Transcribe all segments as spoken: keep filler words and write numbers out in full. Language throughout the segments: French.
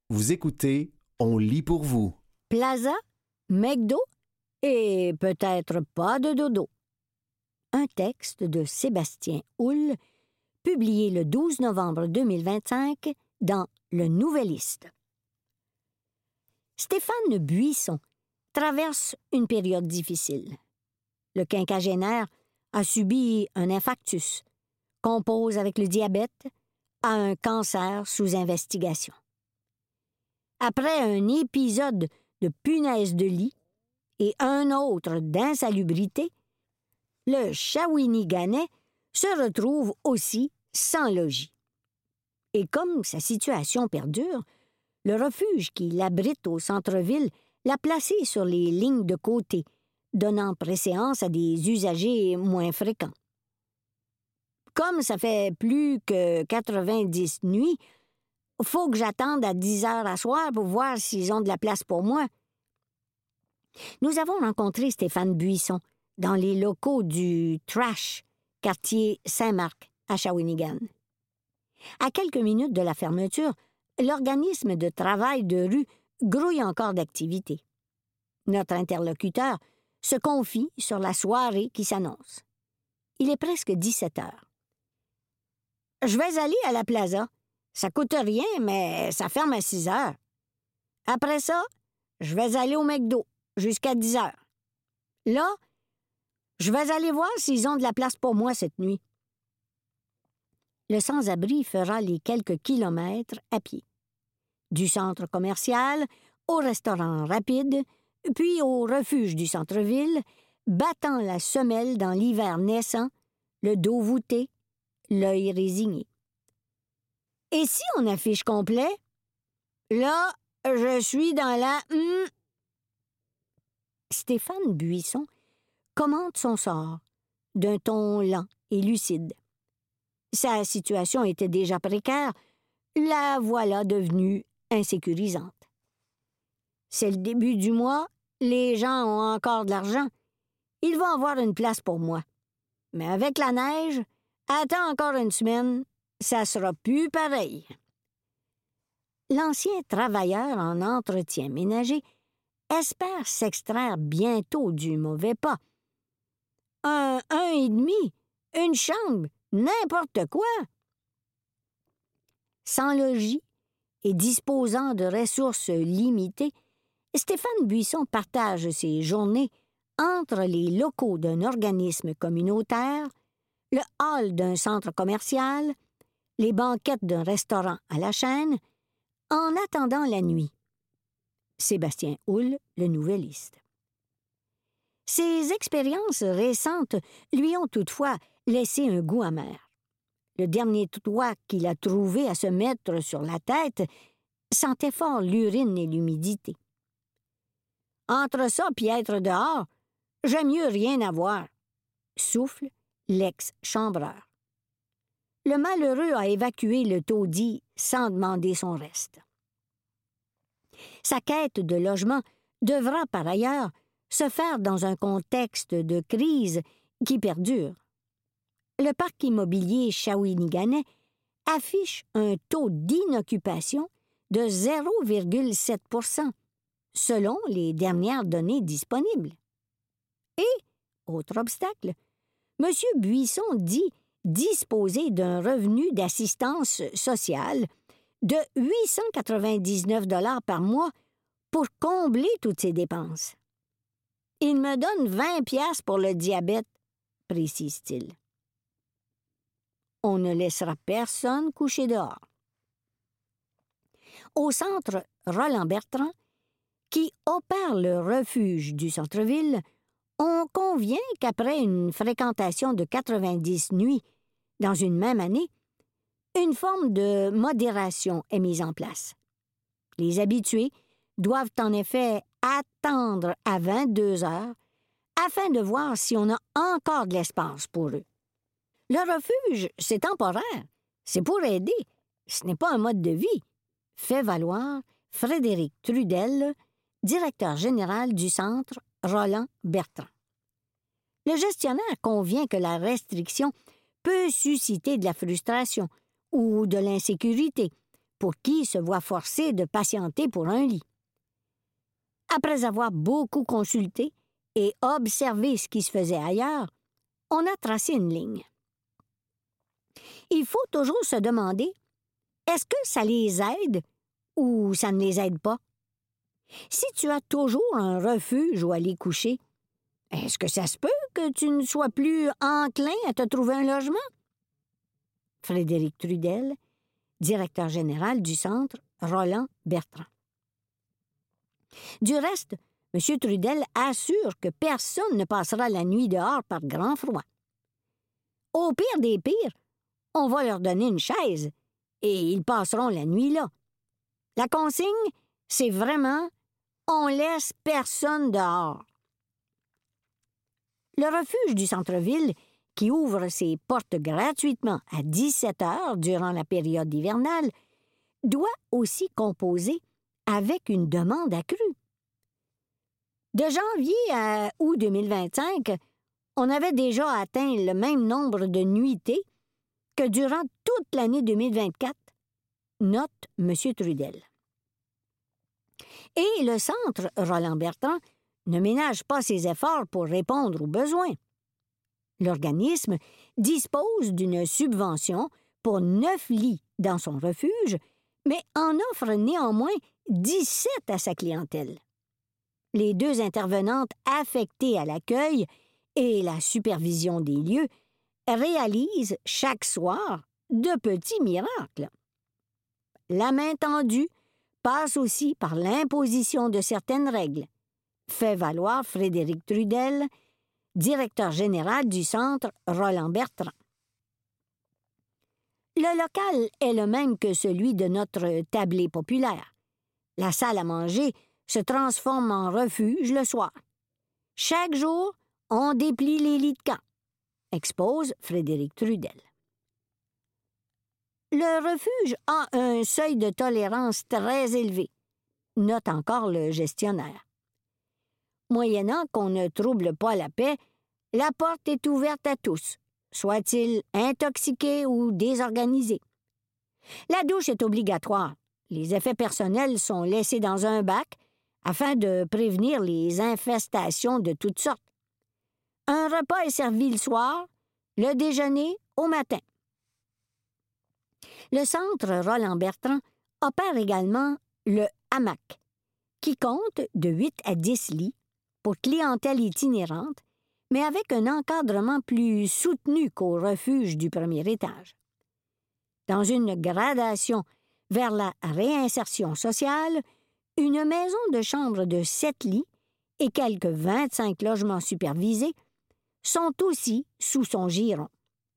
Vous écoutez, on lit pour vous. Plaza, McDo et peut-être pas de dodo. Un texte de Sébastien Houle, publié le douze novembre deux mille vingt-cinq dans Le Nouvelliste. Stéphane Buisson traverse une période difficile. Le quinquagénaire a subi un infarctus, compose avec le diabète, a un cancer sous investigation. Après un épisode de punaise de lit et un autre d'insalubrité, le Shawiniganais se retrouve aussi sans logis. Et comme sa situation perdure, le refuge qui l'abrite au centre-ville l'a placé sur les lignes de côté, donnant préséance à des usagers moins fréquents. Comme ça fait plus que quatre-vingt-dix nuits, faut que j'attende à dix heures à soir pour voir s'ils ont de la place pour moi. Nous avons rencontré Stéphane Buisson dans les locaux du Trash, quartier Saint-Marc, à Shawinigan. À quelques minutes de la fermeture, l'organisme de travail de rue grouille encore d'activité. Notre interlocuteur se confie sur la soirée qui s'annonce. Il est presque dix-sept heures. « Je vais aller à la Plaza. Ça coûte rien, mais ça ferme à six heures. Après ça, je vais aller au McDo jusqu'à dix heures. Là, je vais aller voir s'ils ont de la place pour moi cette nuit. » Le sans-abri fera les quelques kilomètres à pied. Du centre commercial au restaurant rapide, puis au refuge du centre-ville, battant la semelle dans l'hiver naissant, le dos voûté, l'œil résigné. Et si on affiche complet? Là, je suis dans la... Hmm. Stéphane Buisson commente son sort d'un ton lent et lucide. Sa situation était déjà précaire, la voilà devenue insécurisante. C'est le début du mois, les gens ont encore de l'argent. Ils vont avoir une place pour moi. Mais avec la neige, attends encore une semaine, ça sera plus pareil. L'ancien travailleur en entretien ménager espère s'extraire bientôt du mauvais pas. Un, un et demi, une chambre, n'importe quoi. Sans logis et disposant de ressources limitées, Stéphane Buisson partage ses journées entre les locaux d'un organisme communautaire, le hall d'un centre commercial, les banquettes d'un restaurant à la chaîne, en attendant la nuit. Sébastien Houle, Le Nouvelliste. Ces expériences récentes lui ont toutefois laissé un goût amer. Le dernier toit qu'il a trouvé à se mettre sur la tête sentait fort l'urine et l'humidité. Entre ça puis être dehors, j'aime mieux rien avoir, souffle l'ex-chambreur. Le malheureux a évacué le taudis sans demander son reste. Sa quête de logement devra par ailleurs se faire dans un contexte de crise qui perdure. Le parc immobilier shawiniganais affiche un taux d'inoccupation de zéro virgule sept pour cent, selon les dernières données disponibles. Et, autre obstacle, M. Buisson dit disposer d'un revenu d'assistance sociale de huit cent quatre-vingt-dix-neuf dollars par mois pour combler toutes ses dépenses. Il me donne vingt piastres pour le diabète, précise-t-il. On ne laissera personne coucher dehors. Au centre Roland-Bertrand, qui opère le refuge du centre-ville, on convient qu'après une fréquentation de quatre-vingt-dix nuits dans une même année, une forme de modération est mise en place. Les habitués doivent en effet attendre à vingt-deux heures afin de voir si on a encore de l'espace pour eux. Le refuge, c'est temporaire, c'est pour aider, ce n'est pas un mode de vie, fait valoir Frédéric Trudel, directeur général du centre Roland-Bertrand. Le gestionnaire convient que la restriction peut susciter de la frustration ou de l'insécurité pour qui se voit forcé de patienter pour un lit. Après avoir beaucoup consulté et observé ce qui se faisait ailleurs, on a tracé une ligne. Il faut toujours se demander, est-ce que ça les aide ou ça ne les aide pas? Si tu as toujours un refuge où aller coucher, est-ce que ça se peut que tu ne sois plus enclin à te trouver un logement? Frédéric Trudel, directeur général du Centre Roland Bertrand. Du reste, M. Trudel assure que personne ne passera la nuit dehors par grand froid. Au pire des pires, on va leur donner une chaise et ils passeront la nuit là. La consigne, c'est vraiment « on laisse personne dehors ». Le refuge du centre-ville, qui ouvre ses portes gratuitement à dix-sept heures durant la période hivernale, doit aussi composer avec une demande accrue. De janvier à août deux mille vingt-cinq, on avait déjà atteint le même nombre de nuitées que durant toute l'année deux mille vingt-quatre, note M. Trudel. Et le Centre Roland Bertrand ne ménage pas ses efforts pour répondre aux besoins. L'organisme dispose d'une subvention pour neuf lits dans son refuge, mais en offre néanmoins dix-sept à sa clientèle. Les deux intervenantes affectées à l'accueil et la supervision des lieux réalisent chaque soir de petits miracles. La main tendue passe aussi par l'imposition de certaines règles, fait valoir Frédéric Trudel, directeur général du Centre Roland Bertrand. Le local est le même que celui de notre tablé populaire. La salle à manger se transforme en refuge le soir. Chaque jour, on déplie les lits de camp, expose Frédéric Trudel. Le refuge a un seuil de tolérance très élevé, note encore le gestionnaire. Moyennant qu'on ne trouble pas la paix, la porte est ouverte à tous, soient-ils intoxiqués ou désorganisés. La douche est obligatoire. Les effets personnels sont laissés dans un bac afin de prévenir les infestations de toutes sortes. Un repas est servi le soir, le déjeuner au matin. Le Centre Roland Bertrand opère également le hamac, qui compte de huit à dix lits pour clientèle itinérante, mais avec un encadrement plus soutenu qu'au refuge du premier étage. Dans une gradation vers la réinsertion sociale, une maison de chambre de sept lits et quelques vingt-cinq logements supervisés sont aussi sous son giron.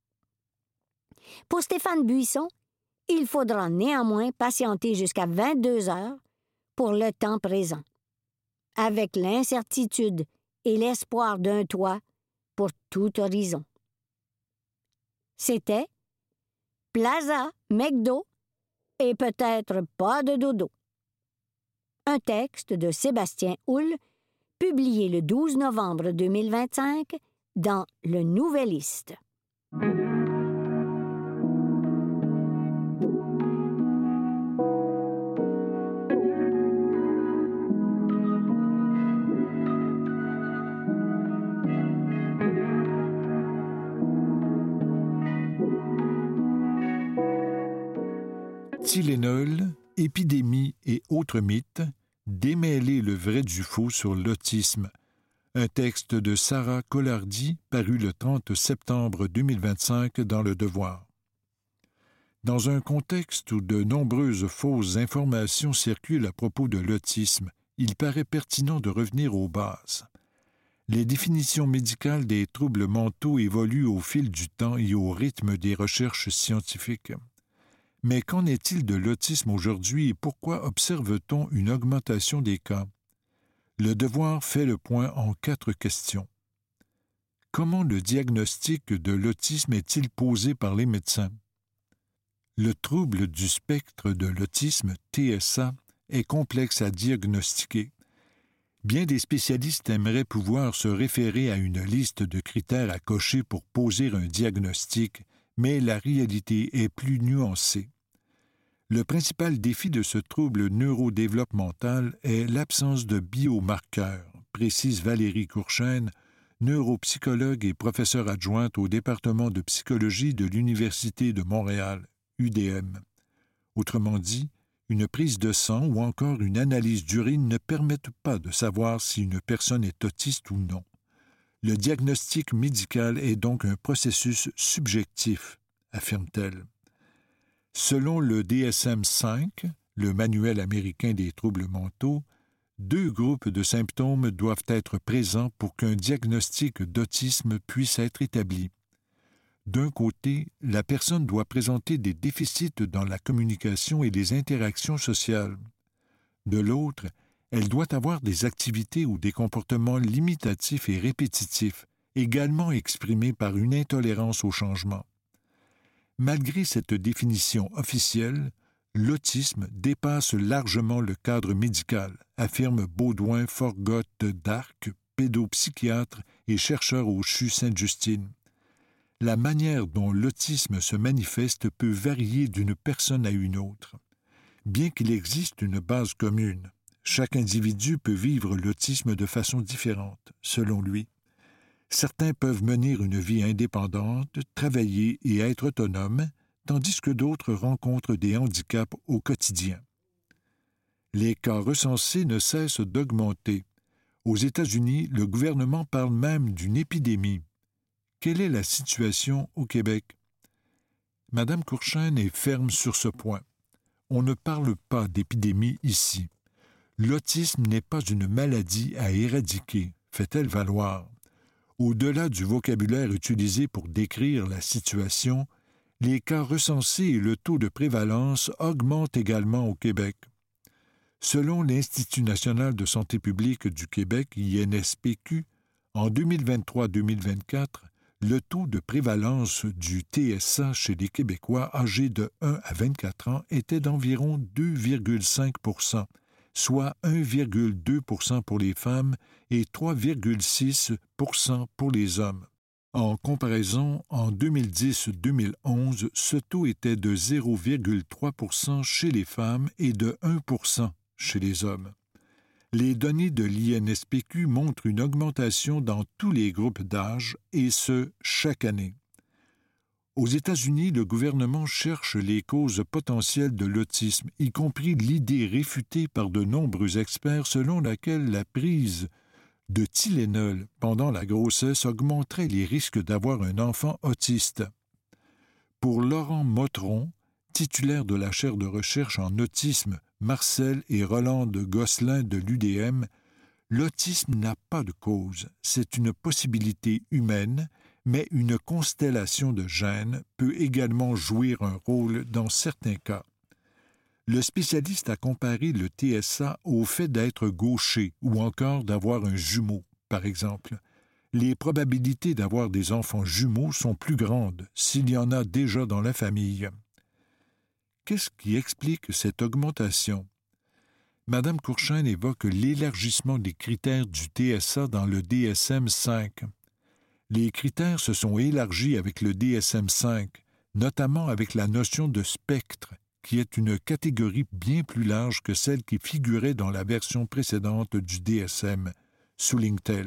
Pour Stéphane Buisson, il faudra néanmoins patienter jusqu'à vingt-deux heures pour le temps présent, avec l'incertitude et l'espoir d'un toit pour tout horizon. C'était Plaza, McDo et peut-être pas de dodo. Un texte de Sébastien Houle, publié le douze novembre deux mille vingt-cinq dans Le Nouvelliste. Tylenol, épidémie et autres mythes, démêler le vrai du faux sur l'autisme. Un texte de Sarah Collardi paru le trente septembre deux mille vingt-cinq dans Le Devoir. Dans un contexte où de nombreuses fausses informations circulent à propos de l'autisme, il paraît pertinent de revenir aux bases. Les définitions médicales des troubles mentaux évoluent au fil du temps et au rythme des recherches scientifiques. Mais qu'en est-il de l'autisme aujourd'hui et pourquoi observe-t-on une augmentation des cas? Le Devoir fait le point en quatre questions. Comment le diagnostic de l'autisme est-il posé par les médecins? Le trouble du spectre de l'autisme, T S A, est complexe à diagnostiquer. Bien des spécialistes aimeraient pouvoir se référer à une liste de critères à cocher pour poser un diagnostic, mais la réalité est plus nuancée. Le principal défi de ce trouble neurodéveloppemental est l'absence de biomarqueurs, précise Valérie Courchaine, neuropsychologue et professeure adjointe au département de psychologie de l'Université de Montréal, U D M. Autrement dit, une prise de sang ou encore une analyse d'urine ne permettent pas de savoir si une personne est autiste ou non. Le diagnostic médical est donc un processus subjectif, affirme-t-elle. Selon le D S M cinq, le Manuel américain des troubles mentaux, deux groupes de symptômes doivent être présents pour qu'un diagnostic d'autisme puisse être établi. D'un côté, la personne doit présenter des déficits dans la communication et les interactions sociales. De l'autre, elle doit avoir des activités ou des comportements limitatifs et répétitifs, également exprimés par une intolérance au changement. Malgré cette définition officielle, l'autisme dépasse largement le cadre médical, affirme Baudouin Forgotte-Darc, pédopsychiatre et chercheur au C H U Sainte-Justine. La manière dont l'autisme se manifeste peut varier d'une personne à une autre. Bien qu'il existe une base commune, chaque individu peut vivre l'autisme de façon différente, selon lui. Certains peuvent mener une vie indépendante, travailler et être autonomes, tandis que d'autres rencontrent des handicaps au quotidien. Les cas recensés ne cessent d'augmenter. Aux États-Unis, le gouvernement parle même d'une épidémie. Quelle est la situation au Québec? Madame Courchaine est ferme sur ce point. On ne parle pas d'épidémie ici. L'autisme n'est pas une maladie à éradiquer, fait-elle valoir. Au-delà du vocabulaire utilisé pour décrire la situation, les cas recensés et le taux de prévalence augmentent également au Québec. Selon l'Institut national de santé publique du Québec, I N S P Q, en deux mille vingt-trois deux mille vingt-quatre, le taux de prévalence du T S A chez les Québécois âgés de un à vingt-quatre ans était d'environ deux virgule cinq pour cent, soit un virgule deux pour cent pour les femmes et trois virgule six pour cent pour les hommes. En comparaison, en deux mille dix deux mille onze, ce taux était de zéro virgule trois pour cent chez les femmes et de un pour cent chez les hommes. Les données de l'I N S P Q montrent une augmentation dans tous les groupes d'âge, et ce, chaque année. Aux États-Unis, le gouvernement cherche les causes potentielles de l'autisme, y compris l'idée réfutée par de nombreux experts selon laquelle la prise de Tylenol pendant la grossesse augmenterait les risques d'avoir un enfant autiste. Pour Laurent Motteron, titulaire de la chaire de recherche en autisme Marcel et Roland de Gosselin de l'U D M, l'autisme n'a pas de cause, c'est une possibilité humaine, mais une constellation de gènes peut également jouer un rôle dans certains cas. Le spécialiste a comparé le T S A au fait d'être gaucher ou encore d'avoir un jumeau, par exemple. Les probabilités d'avoir des enfants jumeaux sont plus grandes s'il y en a déjà dans la famille. Qu'est-ce qui explique cette augmentation? Madame Courchaine évoque l'élargissement des critères du T S A dans le D S M cinq. Les critères se sont élargis avec le D S M cinq, notamment avec la notion de spectre, qui est une catégorie bien plus large que celle qui figurait dans la version précédente du D S M, souligne-t-elle.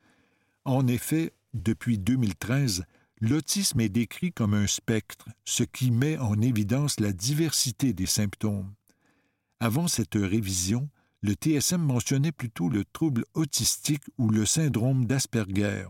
En effet, depuis deux mille treize, l'autisme est décrit comme un spectre, ce qui met en évidence la diversité des symptômes. Avant cette révision, le T S M mentionnait plutôt le trouble autistique ou le syndrome d'Asperger.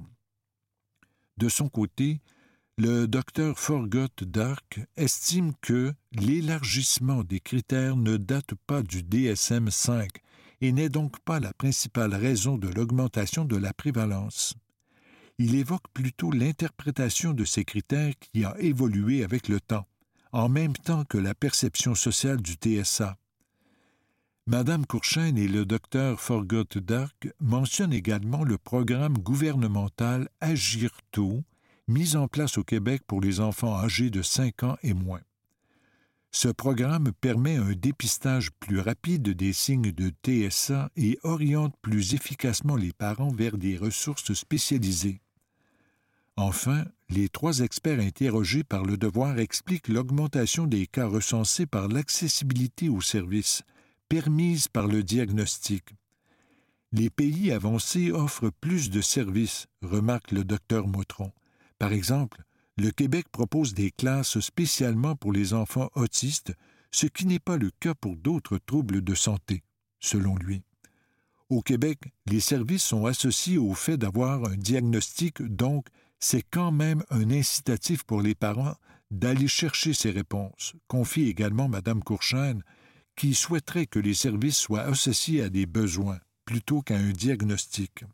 De son côté, le docteur Forgotte-Darc estime que l'élargissement des critères ne date pas du D S M cinq et n'est donc pas la principale raison de l'augmentation de la prévalence. Il évoque plutôt l'interprétation de ces critères qui a évolué avec le temps, en même temps que la perception sociale du T S A. Madame Courchaine et le docteur Forgotte-Darc mentionnent également le programme gouvernemental Agir tôt, mis en place au Québec pour les enfants âgés de cinq ans et moins. Ce programme permet un dépistage plus rapide des signes de T S A et oriente plus efficacement les parents vers des ressources spécialisées. Enfin, les trois experts interrogés par Le Devoir expliquent l'augmentation des cas recensés par l'accessibilité aux services, permise par le diagnostic. Les pays avancés offrent plus de services, remarque le docteur Motron. Par exemple, le Québec propose des classes spécialement pour les enfants autistes, ce qui n'est pas le cas pour d'autres troubles de santé, selon lui. Au Québec, les services sont associés au fait d'avoir un diagnostic, donc c'est quand même un incitatif pour les parents d'aller chercher ces réponses, confie également Mme Courchaine, qui souhaiterait que les services soient associés à des besoins plutôt qu'à un diagnostic.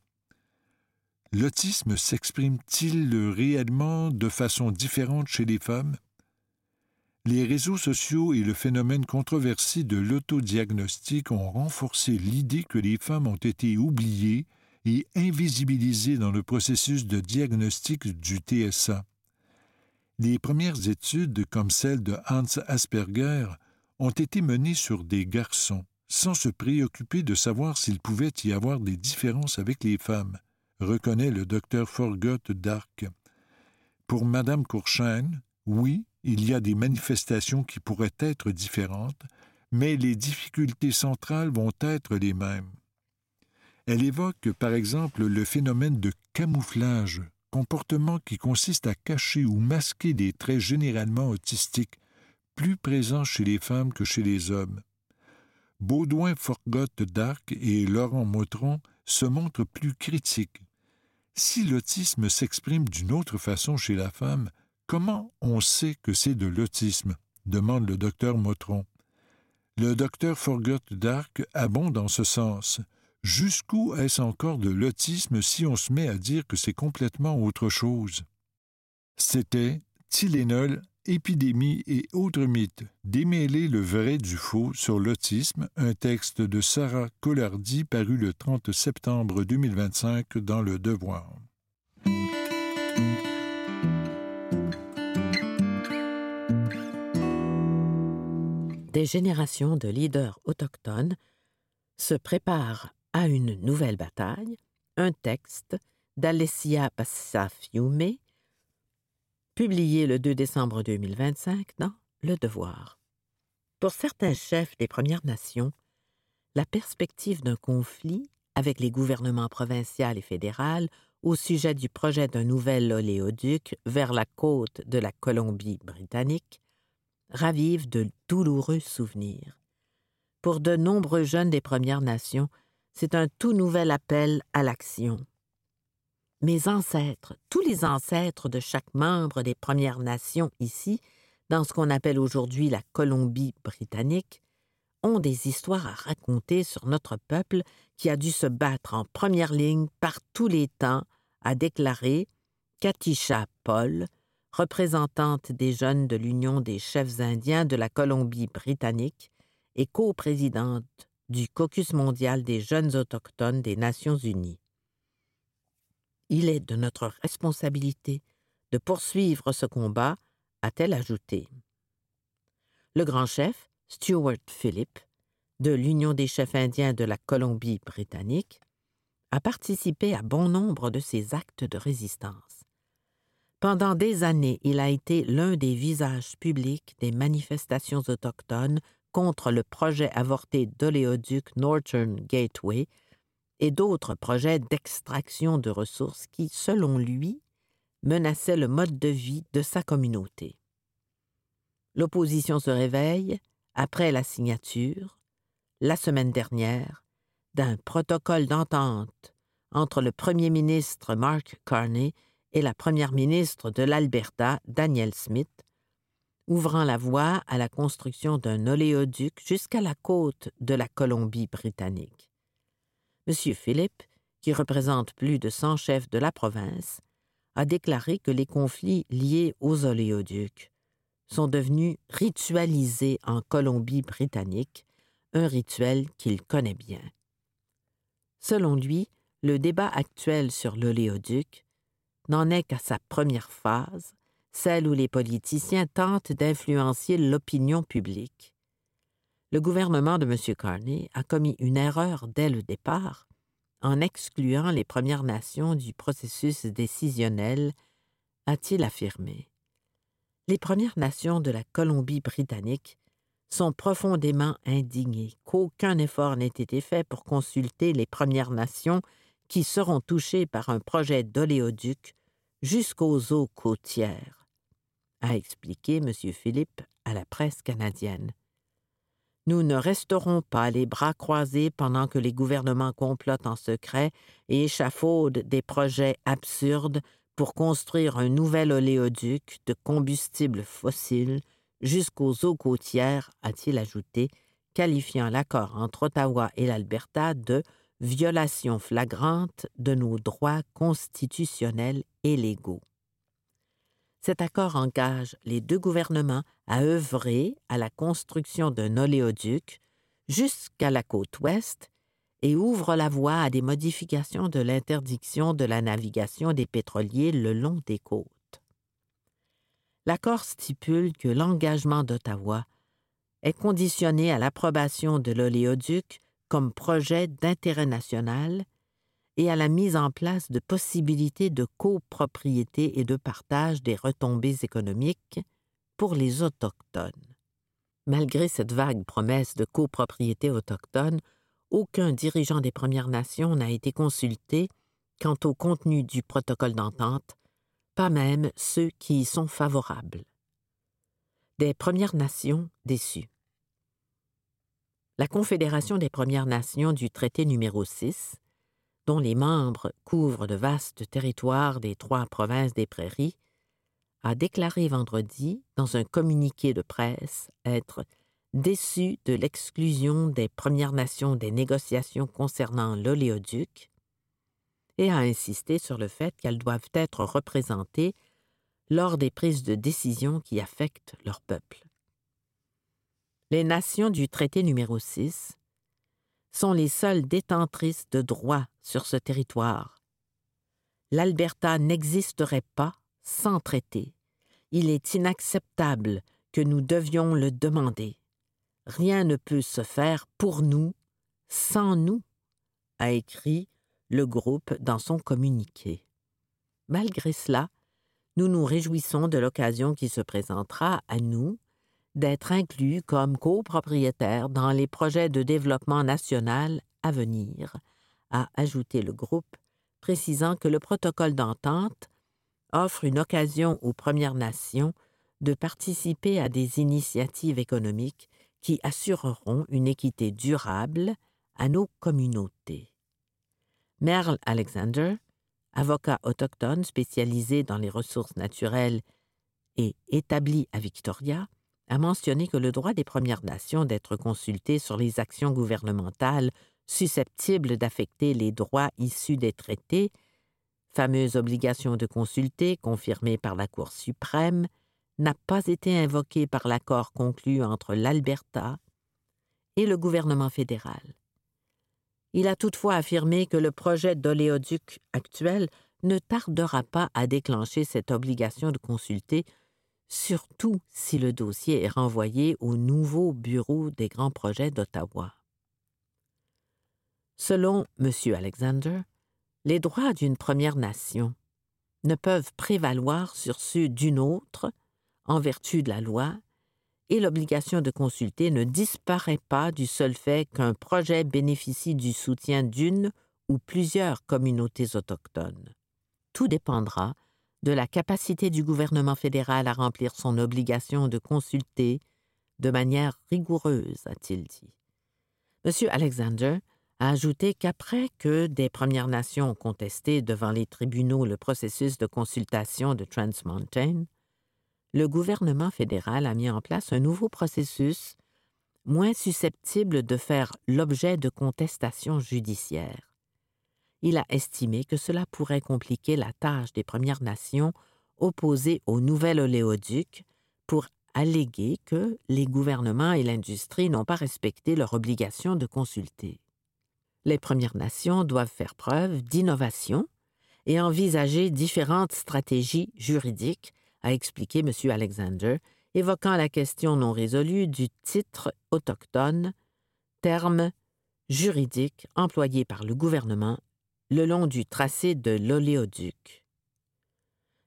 L'autisme s'exprime-t-il réellement de façon différente chez les femmes? Les réseaux sociaux et le phénomène controversé de l'autodiagnostic ont renforcé l'idée que les femmes ont été oubliées et invisibilisées dans le processus de diagnostic du T S A. Les premières études, comme celle de Hans Asperger, ont été menées sur des garçons, sans se préoccuper de savoir s'il pouvait y avoir des différences avec les femmes, reconnaît le docteur Forgot Dark. Pour Mme Courchaine, oui, il y a des manifestations qui pourraient être différentes, mais les difficultés centrales vont être les mêmes. Elle évoque, par exemple, le phénomène de camouflage, comportement qui consiste à cacher ou masquer des traits généralement autistiques, plus présents chez les femmes que chez les hommes. Baudouin Forgot Dark et Laurent Motron se montrent plus critiques. Si l'autisme s'exprime d'une autre façon chez la femme, comment on sait que c'est de l'autisme? Demande le docteur Motron. Le docteur Forgot Dark abonde dans ce sens. Jusqu'où est-ce encore de l'autisme si on se met à dire que c'est complètement autre chose? C'était Tylenol, épidémie et autres mythes. Démêler le vrai du faux sur l'autisme, un texte de Sarah Collardi paru le trente septembre deux mille vingt-cinq dans Le Devoir. Des générations de leaders autochtones se préparent à une nouvelle bataille, un texte d'Alessia Passafiume, publié le deux décembre deux mille vingt-cinq dans Le Devoir. Pour certains chefs des Premières Nations, la perspective d'un conflit avec les gouvernements provincial et fédéral au sujet du projet d'un nouvel oléoduc vers la côte de la Colombie-Britannique ravive de douloureux souvenirs. Pour de nombreux jeunes des Premières Nations, c'est un tout nouvel appel à l'action. Mes ancêtres, tous les ancêtres de chaque membre des Premières Nations ici, dans ce qu'on appelle aujourd'hui la Colombie-Britannique, ont des histoires à raconter sur notre peuple qui a dû se battre en première ligne par tous les temps, a déclaré Katisha Paul, représentante des jeunes de l'Union des chefs indiens de la Colombie-Britannique et coprésidente du Caucus mondial des jeunes autochtones des Nations unies. Il est de notre responsabilité de poursuivre ce combat, a-t-elle ajouté. Le grand chef, Stuart Philip, de l'Union des chefs indiens de la Colombie-Britannique, a participé à bon nombre de ces actes de résistance. Pendant des années, il a été l'un des visages publics des manifestations autochtones contre le projet avorté d'oléoduc Northern Gateway et d'autres projets d'extraction de ressources qui, selon lui, menaçaient le mode de vie de sa communauté. L'opposition se réveille après la signature, la semaine dernière, d'un protocole d'entente entre le premier ministre Mark Carney et la première ministre de l'Alberta, Danielle Smith, ouvrant la voie à la construction d'un oléoduc jusqu'à la côte de la Colombie-Britannique. M. Philip, qui représente plus de cent chefs de la province, a déclaré que les conflits liés aux oléoducs sont devenus ritualisés en Colombie-Britannique, un rituel qu'il connaît bien. Selon lui, le débat actuel sur l'oléoduc n'en est qu'à sa première phase, celle où les politiciens tentent d'influencer l'opinion publique. Le gouvernement de M. Carney a commis une erreur dès le départ en excluant les Premières Nations du processus décisionnel, a-t-il affirmé. Les Premières Nations de la Colombie-Britannique sont profondément indignées qu'aucun effort n'ait été fait pour consulter les Premières Nations qui seront touchées par un projet d'oléoduc jusqu'aux eaux côtières, a expliqué M. Philippe à la presse canadienne. Nous ne resterons pas les bras croisés pendant que les gouvernements complotent en secret et échafaudent des projets absurdes pour construire un nouvel oléoduc de combustible fossile jusqu'aux eaux côtières, a-t-il ajouté, qualifiant l'accord entre Ottawa et l'Alberta de « violation flagrante de nos droits constitutionnels et légaux ». Cet accord engage les deux gouvernements à œuvrer à la construction d'un oléoduc jusqu'à la côte ouest et ouvre la voie à des modifications de l'interdiction de la navigation des pétroliers le long des côtes. L'accord stipule que l'engagement d'Ottawa est conditionné à l'approbation de l'oléoduc comme projet d'intérêt national et à la mise en place de possibilités de copropriété et de partage des retombées économiques pour les Autochtones. Malgré cette vague promesse de copropriété autochtone, aucun dirigeant des Premières Nations n'a été consulté quant au contenu du protocole d'entente, pas même ceux qui y sont favorables. Des Premières Nations déçues. La Confédération des Premières Nations du traité numéro six, dont les membres couvrent de vastes territoires des trois provinces des Prairies, a déclaré vendredi, dans un communiqué de presse, être déçu de l'exclusion des Premières Nations des négociations concernant l'oléoduc et a insisté sur le fait qu'elles doivent être représentées lors des prises de décision qui affectent leur peuple. Les nations du traité numéro six sont les seules détentrices de droits sur ce territoire. L'Alberta n'existerait pas sans traité. Il est inacceptable que nous devions le demander. Rien ne peut se faire pour nous, sans nous, a écrit le groupe dans son communiqué. Malgré cela, nous nous réjouissons de l'occasion qui se présentera à nous d'être inclus comme copropriétaires dans les projets de développement national à venir, a ajouté le groupe, précisant que le protocole d'entente offre une occasion aux Premières Nations de participer à des initiatives économiques qui assureront une équité durable à nos communautés. Merle Alexander, avocat autochtone spécialisé dans les ressources naturelles et établi à Victoria, a mentionné que le droit des Premières Nations d'être consultées sur les actions gouvernementales susceptibles d'affecter les droits issus des traités, fameuse obligation de consulter confirmée par la Cour suprême, n'a pas été invoqué par l'accord conclu entre l'Alberta et le gouvernement fédéral. Il a toutefois affirmé que le projet d'oléoduc actuel ne tardera pas à déclencher cette obligation de consulter, surtout si le dossier est renvoyé au nouveau bureau des grands projets d'Ottawa. Selon M. Alexander, les droits d'une Première Nation ne peuvent prévaloir sur ceux d'une autre en vertu de la loi, et l'obligation de consulter ne disparaît pas du seul fait qu'un projet bénéficie du soutien d'une ou plusieurs communautés autochtones. Tout dépendra de la capacité du gouvernement fédéral à remplir son obligation de consulter de manière rigoureuse, a-t-il dit. M. Alexander a ajouté qu'après que des Premières Nations ont contesté devant les tribunaux le processus de consultation de Trans Mountain, le gouvernement fédéral a mis en place un nouveau processus moins susceptible de faire l'objet de contestations judiciaires. Il a estimé que cela pourrait compliquer la tâche des Premières Nations opposées au nouvel oléoduc pour alléguer que les gouvernements et l'industrie n'ont pas respecté leur obligation de consulter. Les Premières Nations doivent faire preuve d'innovation et envisager différentes stratégies juridiques, a expliqué M. Alexander, évoquant la question non résolue du titre autochtone, terme juridique employé par le gouvernement le long du tracé de l'oléoduc.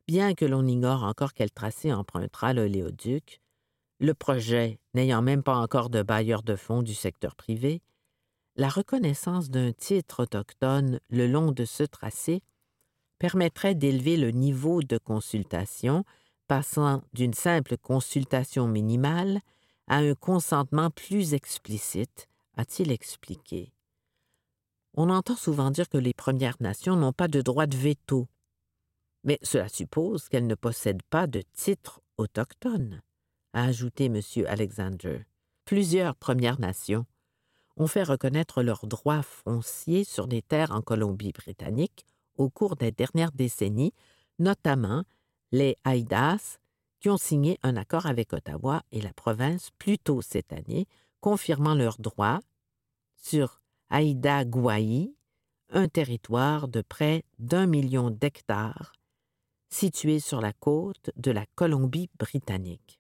bien que l'on ignore encore quel tracé empruntera l'oléoduc, le projet n'ayant même pas encore de bailleur de fonds du secteur privé, la reconnaissance d'un titre autochtone le long de ce tracé permettrait d'élever le niveau de consultation, passant d'une simple consultation minimale à un consentement plus explicite, a-t-il expliqué. On entend souvent dire que les Premières Nations n'ont pas de droit de veto, mais cela suppose qu'elles ne possèdent pas de titre autochtone, a ajouté M. Alexander. Plusieurs Premières Nations ont fait reconnaître leurs droits fonciers sur des terres en Colombie-Britannique au cours des dernières décennies, notamment les Haïdas, qui ont signé un accord avec Ottawa et la province plus tôt cette année, confirmant leurs droits sur Haïda Gwaii, un territoire de près d'un million d'hectares situé sur la côte de la Colombie-Britannique.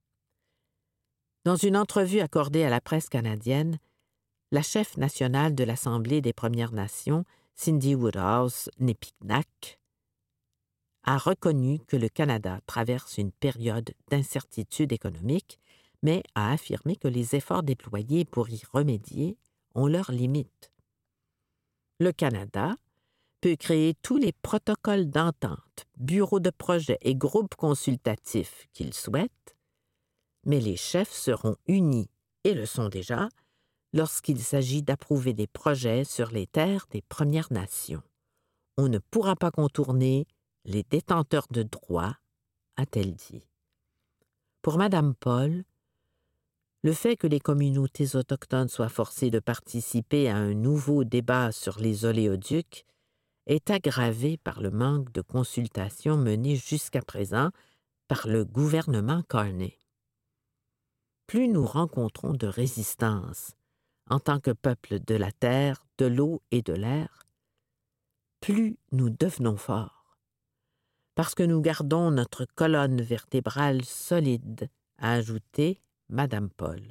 Dans une entrevue accordée à la presse canadienne, la chef nationale de l'Assemblée des Premières Nations, Cindy Woodhouse-Nepiknak, a reconnu que le Canada traverse une période d'incertitude économique, mais a affirmé que les efforts déployés pour y remédier ont leurs limites. Le Canada peut créer tous les protocoles d'entente, bureaux de projet et groupes consultatifs qu'il souhaite, mais les chefs seront unis, et le sont déjà, lorsqu'il s'agit d'approuver des projets sur les terres des Premières Nations. On ne pourra pas contourner les détenteurs de droits, a-t-elle dit. Pour Mme Paul, le fait que les communautés autochtones soient forcées de participer à un nouveau débat sur les oléoducs est aggravé par le manque de consultation mené jusqu'à présent par le gouvernement Carney. Plus nous rencontrons de résistance en tant que peuple de la terre, de l'eau et de l'air, plus nous devenons forts, parce que nous gardons notre colonne vertébrale solide, a ajouté Mme Paul.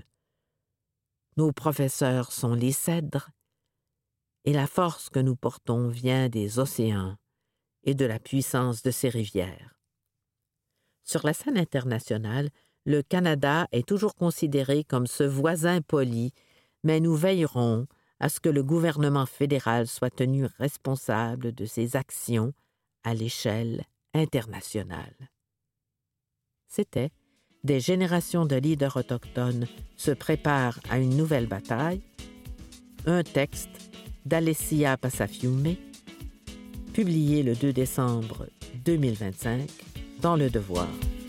Nos professeurs sont les cèdres, et la force que nous portons vient des océans et de la puissance de ces rivières. Sur la scène internationale, le Canada est toujours considéré comme ce voisin poli, mais nous veillerons à ce que le gouvernement fédéral soit tenu responsable de ses actions à l'échelle internationale. C'était « Des générations de leaders autochtones se préparent à une nouvelle bataille », un texte d'Alessia Passafiume, publié le deux décembre deux mille vingt-cinq dans Le Devoir.